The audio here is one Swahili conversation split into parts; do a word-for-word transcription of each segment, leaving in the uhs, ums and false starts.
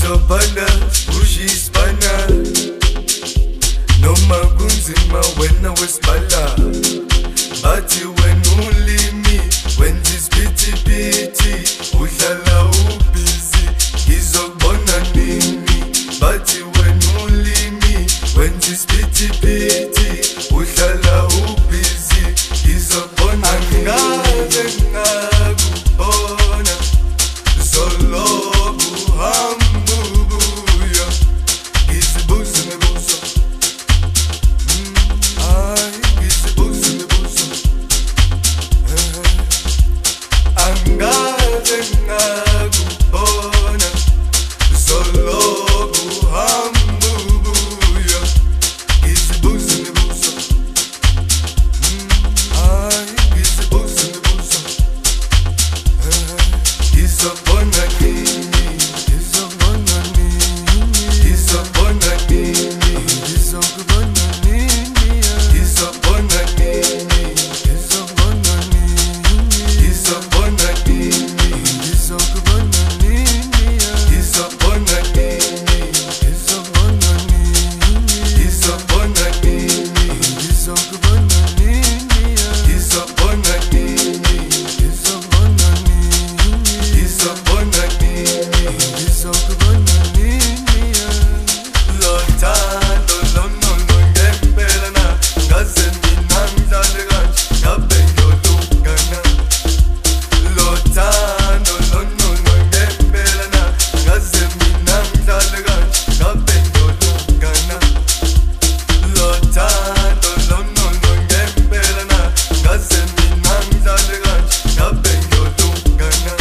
ngizobhala ushispana noma kunzima wena wesibala bathi wena ulimi wenza isiphithi udlala ubhizi ngizokubona nini bathi wena ulimi wenza isiphithi udlala ubhizi ngizokubona ngabe ngakubona zoloku hambubuya ngizibuza imibuzo ay ngizibuza imibuzo angabe ngakubona zoloku hambubuya ngizibuza imibuzo ay ngizibuza imibuzo ngizobona nini ngizobona nini ngizobona nini ngizokubona nini ngizobona nini ngizobona nini ngizobona nini ngizokubona nini ngizobona nini ngizobona nini ngizobona nini ngizokubona nini ngizobona nini ngizobona nini ngizobona nini ngizokubona nini lothando lonono ngempela na ngaze mina ngidlale kanje ngabe ngiyolungana lothando lonono ngempela na ngaze mina ngidlale kanje ngabe ngiyolungana lothando lonono ngempela na ngaze mina ngidlale kanje ngabe ngiyolungana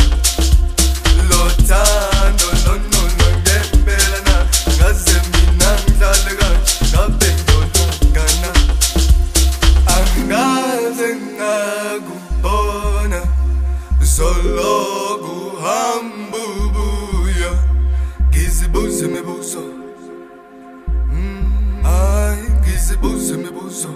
lothando lonono ngempela na ngaze mina ngidlale kanje ngabe ngiyolungana angaze ngakubona zoloku hambubuya ngizibuza imibuzo ay ngizibuza imibuzo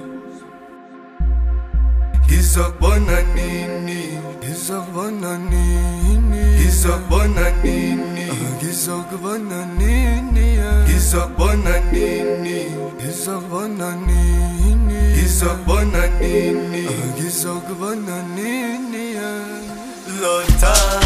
ngizokubona nini ngizokubona nini ngizokubona nini ngizokubona nini ngizokubona nini ngizokubona nini ngizokubona nini ngizokubona nini lothando